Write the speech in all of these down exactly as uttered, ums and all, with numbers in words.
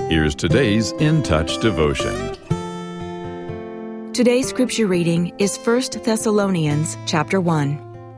Here's today's In Touch devotion. Today's scripture reading is First Thessalonians chapter one.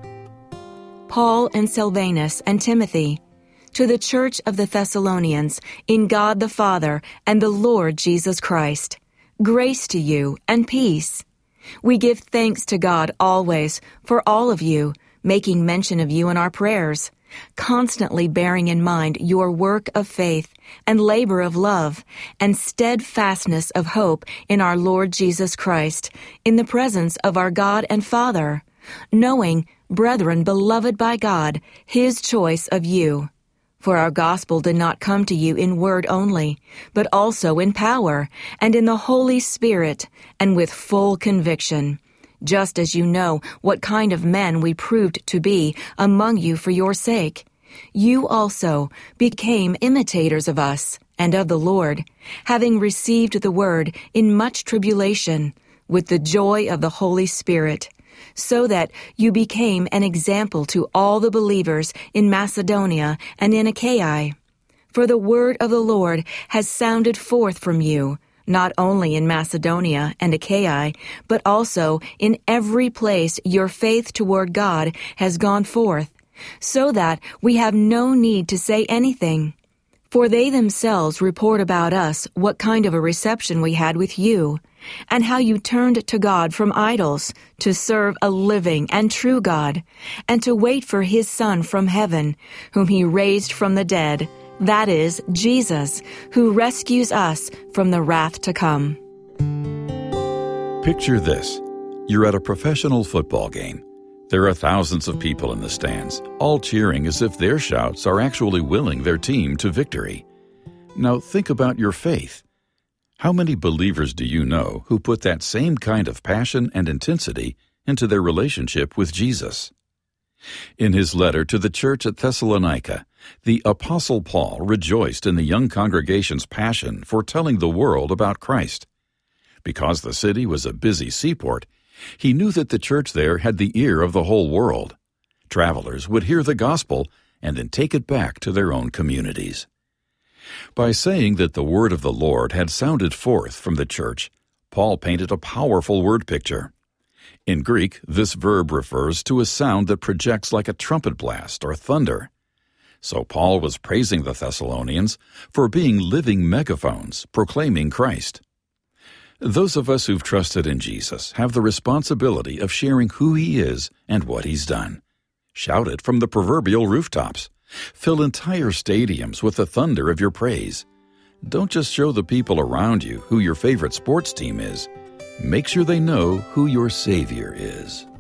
Paul and Silvanus and Timothy, to the church of the Thessalonians, in God the Father and the Lord Jesus Christ, grace to you and peace. We give thanks to God always for all of you, making mention of you in our prayers, constantly bearing in mind your work of faith and labor of love and steadfastness of hope in our Lord Jesus Christ, in the presence of our God and Father, knowing, brethren beloved by God, His choice of you. For our gospel did not come to you in word only, but also in power, and in the Holy Spirit, and with full conviction, just as you know what kind of men we proved to be among you for your sake. You also became imitators of us and of the Lord, having received the word in much tribulation, with the joy of the Holy Spirit, so that you became an example to all the believers in Macedonia and in Achaia. For the word of the Lord has sounded forth from you, not only in Macedonia and Achaia, but also in every place your faith toward God has gone forth, so that we have no need to say anything. For they themselves report about us what kind of a reception we had with you, and how you turned to God from idols to serve a living and true God, and to wait for His Son from heaven, whom He raised from the dead, that is, Jesus, who rescues us from the wrath to come. Picture this. You're at a professional football game. There are thousands of people in the stands, all cheering as if their shouts are actually willing their team to victory. Now think about your faith. How many believers do you know who put that same kind of passion and intensity into their relationship with Jesus? In his letter to the church at Thessalonica, the Apostle Paul rejoiced in the young congregation's passion for telling the world about Christ. Because the city was a busy seaport, he knew that the church there had the ear of the whole world. Travelers would hear the gospel and then take it back to their own communities. By saying that the word of the Lord had sounded forth from the church, Paul painted a powerful word picture. In Greek, this verb refers to a sound that projects like a trumpet blast or thunder. So Paul was praising the Thessalonians for being living megaphones proclaiming Christ. Those of us who've trusted in Jesus have the responsibility of sharing who He is and what He's done. Shout it from the proverbial rooftops. Fill entire stadiums with the thunder of your praise. Don't just show the people around you who your favorite sports team is. Make sure they know who your Savior is.